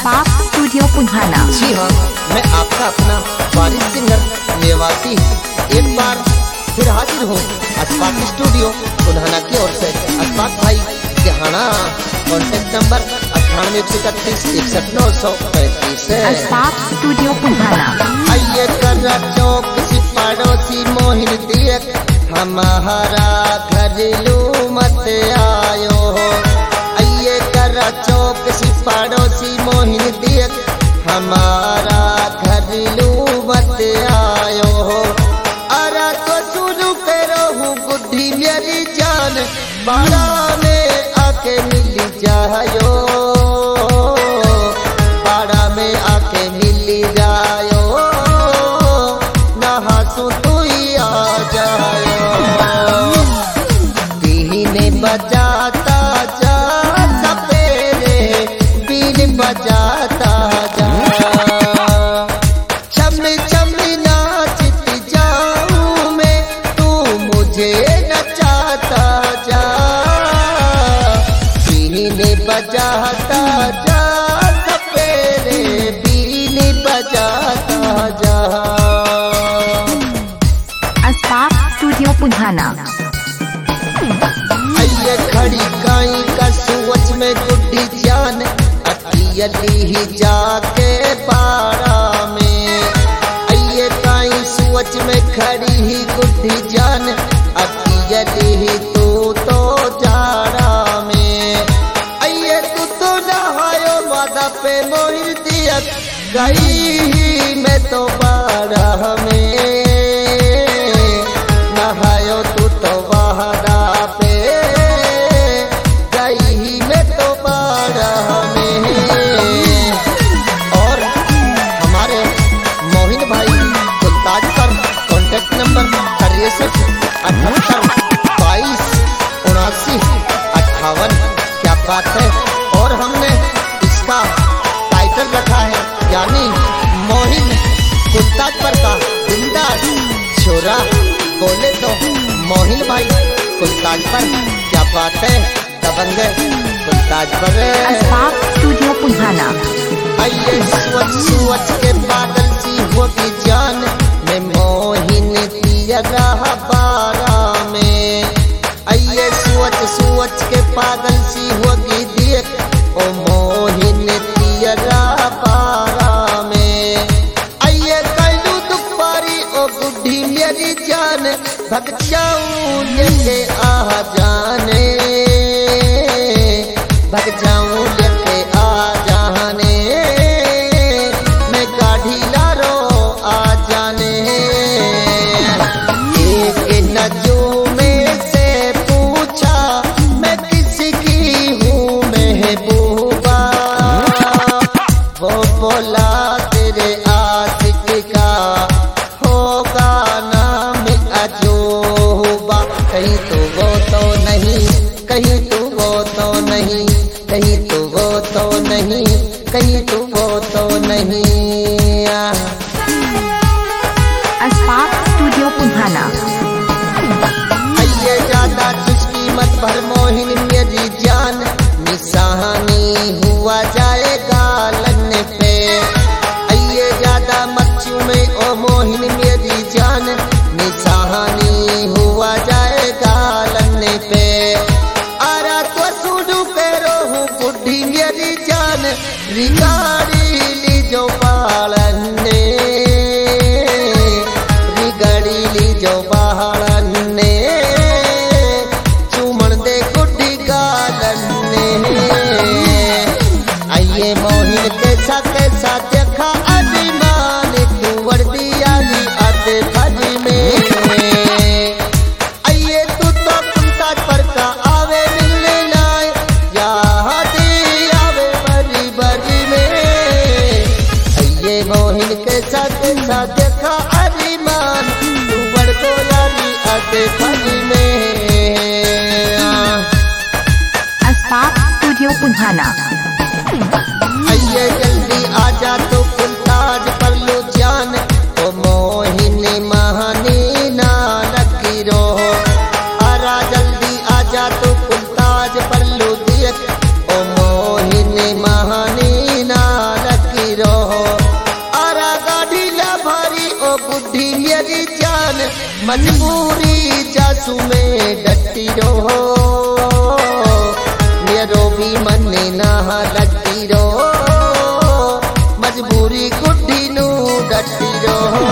अस्पाक studio Punhana. जी हाँ, मैं आपका अपना वारिस सिंगर निवासी एक बार फिर हाजिर हूँ अस्पाक स्टूडियो पुन्हाना की ओर से। अस्पाक भाई जहाना कॉन्टेक्ट नंबर 9831316935 है। अस्पाक स्टूडियो पुन्हाना। आइए करा चौक सी पड़ोसी मोहिन दियक हमारा घर लू मत आयो हो। आइए करा चौक सी पड़ोसी मोहिन दियक हमारा घर लू मत आयो हो। अरा तो शुरू करो हूँ बुद्धि मेरी जान बाड़ा में आके मिल जायो। बाड़ा में आके मिल जायो नहासू तू ही आ जायो। बीने बजाता जा सपेरे बीन बजाता जा छम छम नाचत जाऊं मैं तू मुझे नचाता जा। बीन बजाता जा सपेरे बीन बजाता जा। अस्पाक स्टूडियो पुन्हाना। आइए खड़ी काई का सोच में गुड्डी जान अतियली ही जाके पारा में। आइए काई सोच में खड़ी ही गुड्डी जान अतियली ही तू तो जाड़ा में। आइए तू तो नहायो मादा पे मोहिर दियक गई ही मैं तो बाड़ा में। नहायो तू तो बाड़ा पे गई ही मैं तो बाड़ा में। और हमारे मोहिन भाई सुल्तान पर कॉन्टेक्ट नंबर 63 78 22 79 58। क्या बात है। और हमने इसका टाइटल रखा है यानी मोहिन सुल्तान पर का बिंदास छोरा बोले तो मोहिन भाई सुल्तान पर। क्या बात है। दबंग सुल्तान पर। अस्पाक स्टूडियो पुन्हाना। आइए सोच के पागल सी होगी जान मैं मोहिन तियरा बारा में। आइए सोच के पागल सी होगी देख ओ मोहिन तियरा बारा में। आइए कलू दुपारी ओ बुढ़ी मेरी जान भग जाऊं लेके आ जाने। भग जाऊं लेके आ जाने मैं गाड़ी लारो आ जाने। एक नजू में से पूछा मैं किसकी हूँ महबूबा। वो बोला तेरे आशिक का होगा नाम अजूबा। कहीं तो वो तो नहीं कहीं तो वो तो नहीं कहीं तो वो तो नहीं कहीं तो वो तो नहीं। अस्पाक स्टूडियो पुन्हाना। आइए ज्यादा चुस्की मत भर मोहिन मेरी जान निशानी हुआ जाएगा लन पे। आइए ज्यादा मच्छू में ओ मोहिन मेरी जान निशानी हुआ जाएगा लन पे। आरा तो शुरू करो हूँ बुढ़ी मेरी जान रिगाड़ी ली जो पालने। रिगाड़ी ली जो बाहरने चूमन दे गुड्डी गालने। आइए मोहिन के साथ देखा अभिमान तू वर्दिया ही आते भज में। आइए तू तो पुंता पर का आवे मिलने लाए याद आवे बड़ी बड़ी में। आइए मोहिन के साथ देखा अभिमान तू बड़को यारी आते भज में। अस्पाक स्टूडियो पुन्हाना। आइए जल्दी आजा तो फुलताज पर लो जान ओ मोहिन महानी ना लगी रो। आरा जल्दी आजा तो फुलताज पर लो देख ओ मोहिन महानी ना मजबूरी जासू में डटी रहो, मेरो भी मन ना लगती रहो, मजबूरी गुड्डी नू डटी रहो।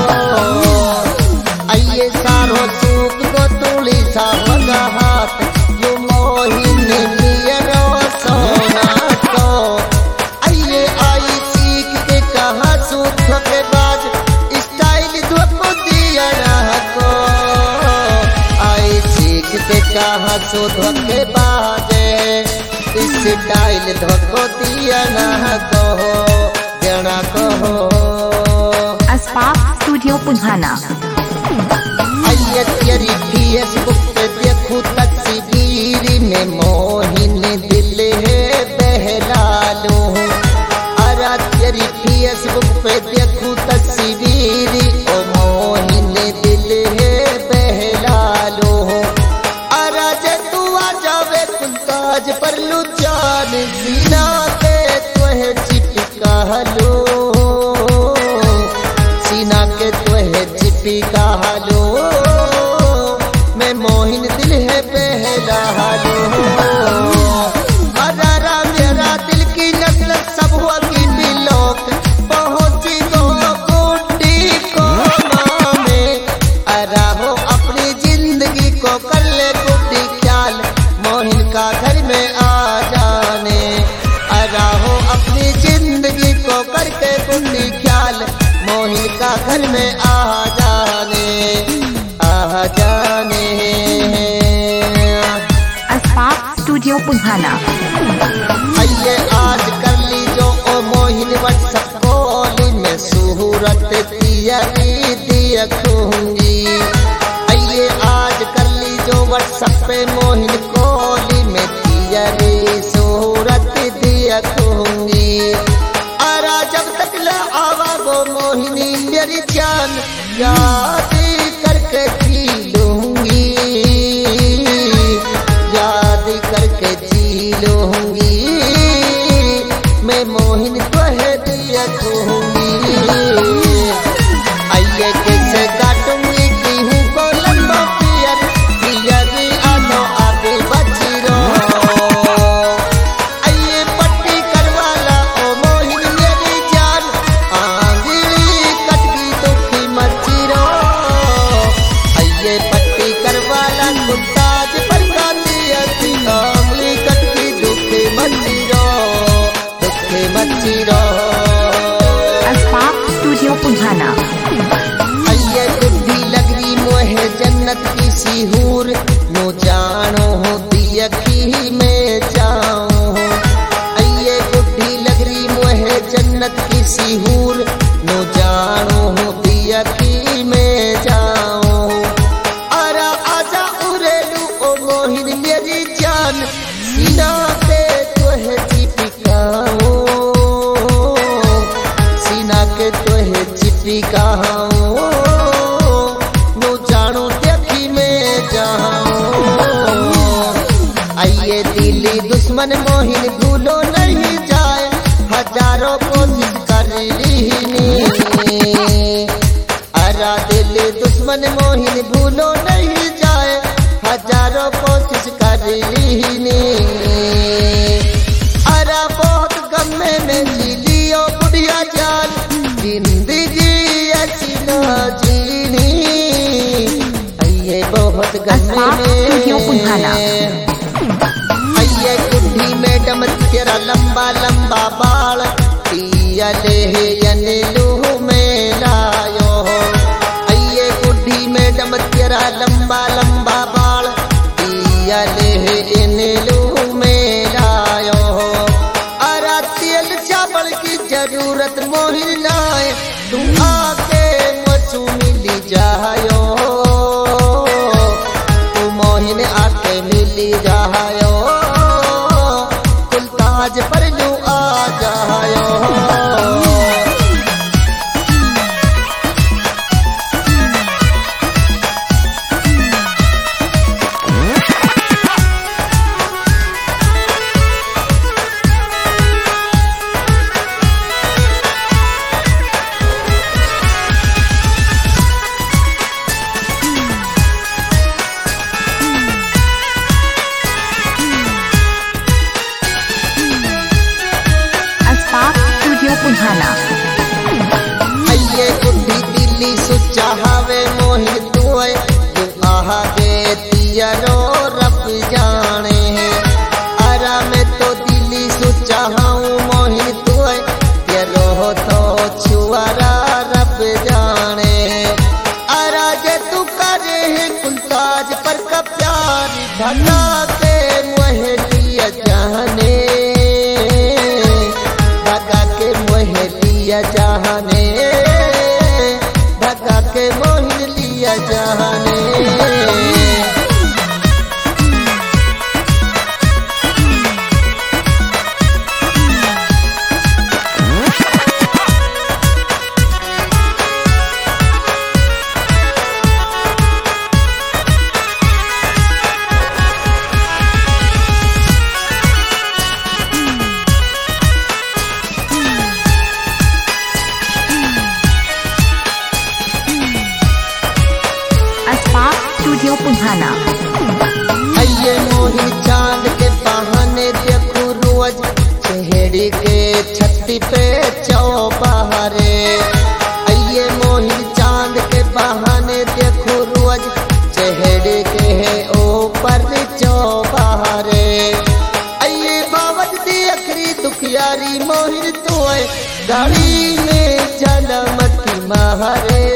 आइए सारो सूख को तुली सा मगा हाथ यू मोहिन मेरो सोना को। आइए आई सीख के कहा सूख के बाज स्टाइल धोप दिया को। आई सीख के कहा सूख के बाजे स्टाइल धोप दिया को देना को। अस्पाक स्टूडियो पुन्हाना। आइए तेरी फेसबुक पे देखूं तस्वीर में मोहिन दिल है बहला लूं। अरे तेरी फेसबुक पे देखूं तस्वीर ओ मोहिन दिल है बहला लूं। अरे जे तू आ जावे कुंताज पर लू जान सीना के तोहे चिपका लो, सीना के तोहे चिपका लो। मैं मोहिन दिल है बहला लो। अरे मेरा दिल की नस्ल सब हुआ की बिलोक पहुंची गो गुड्डी को में। अरे हो अपनी जिंदगी को कर ले गुड्डी ख्याल मोहिन का घर में आ जाने। अरे हो अपनी जिंदगी को करके गुड्डी ख्याल मोहिन का घर में आ जाने, आ जाने। अस्पाक स्टूडियो पुन्हाना। आइए आज कर ली जो ओ मोहिन व्हाट्सएप कॉल में सूरत तियरी देखूंगी। आइए आज कर ली जो व्हाट्सएप पे मोहिन कॉल में तियरी सूरत देखूंगी। अरे जब तक ला आवा वो मोहिनी मेरी जान याद करके जी लूंगी, याद करके जी लूंगी। मैं मोहिन को है दिया दूंगी। आइए कैसे काटूंगी गेहूं को लंबा पियर पियर आनो आगे बची रहो। आइए पट्टी करवाला ओ मोहिन मेरी जान आंगली कटकी दुखी मची रहो। आइए पट्टी करवाला कुत्ताज पर कातिया की आंगली कटकी दुखी मची रहो, दुखी मची रहो। अस्पाक स्टूडियो पुन्हाना। आइए गुड्डी लगरी मोहे जन्नत की सिहूर नो जानो हो दिया की मैं जाऊं। आइए गुड्डी लगरी मोहे जन्नत की सिहूर नो जानो हो दिया की मैं जाऊं। अरे आजा उरेलू ओ मोहिन मेरी जान सीना पे तोहे चिपकाऊं, सीना के तोहे चिपकाऊं। नो जानो देखी मैं जाऊं। आइए दिली दुश्मन मोहिन भूलो नहीं जाए हजारों कोशिश कर ली। अरे दिली दुश्मन मोहिन भूलो नहीं जाए हजारों कोशिश कर ली। अरे बहुत गम में जी लियो बुढ़िया जान जिंदगी ऐसी ना जीनी। आइए बहुत गम अस्पाक स्टूडियो पुन्हाना। आइए गुड्डी मैडम तेरा लंबा लंबा बाल पिया ले यनलू में लायो। आइए गुड्डी मैडम तेरा लंबा लंबा बाल पिया ले यनलू में लायो। अरे तेल चावल की जरूरत मोहिन नाय तुम आके मचू मिली जायो। तू मोहिन आके मिली जायो कुलताज पर लू आ जायो। भगा के मोह लिया जाने, भगा के मोह लिया जाने, भगा के मोह लिया जाने। स्टूडियो पुंहाना। आइए मोही चांद के बहाने देखो रोज चेहरे के छत्ती पे चौबारे। आइए मोही चांद के बहाने देखो रोज चेहरे के ऊपर चौबारे। आइए बाबत दी अखरी दुखियारी मोहिर तो गाड़ी में जलमती महारे।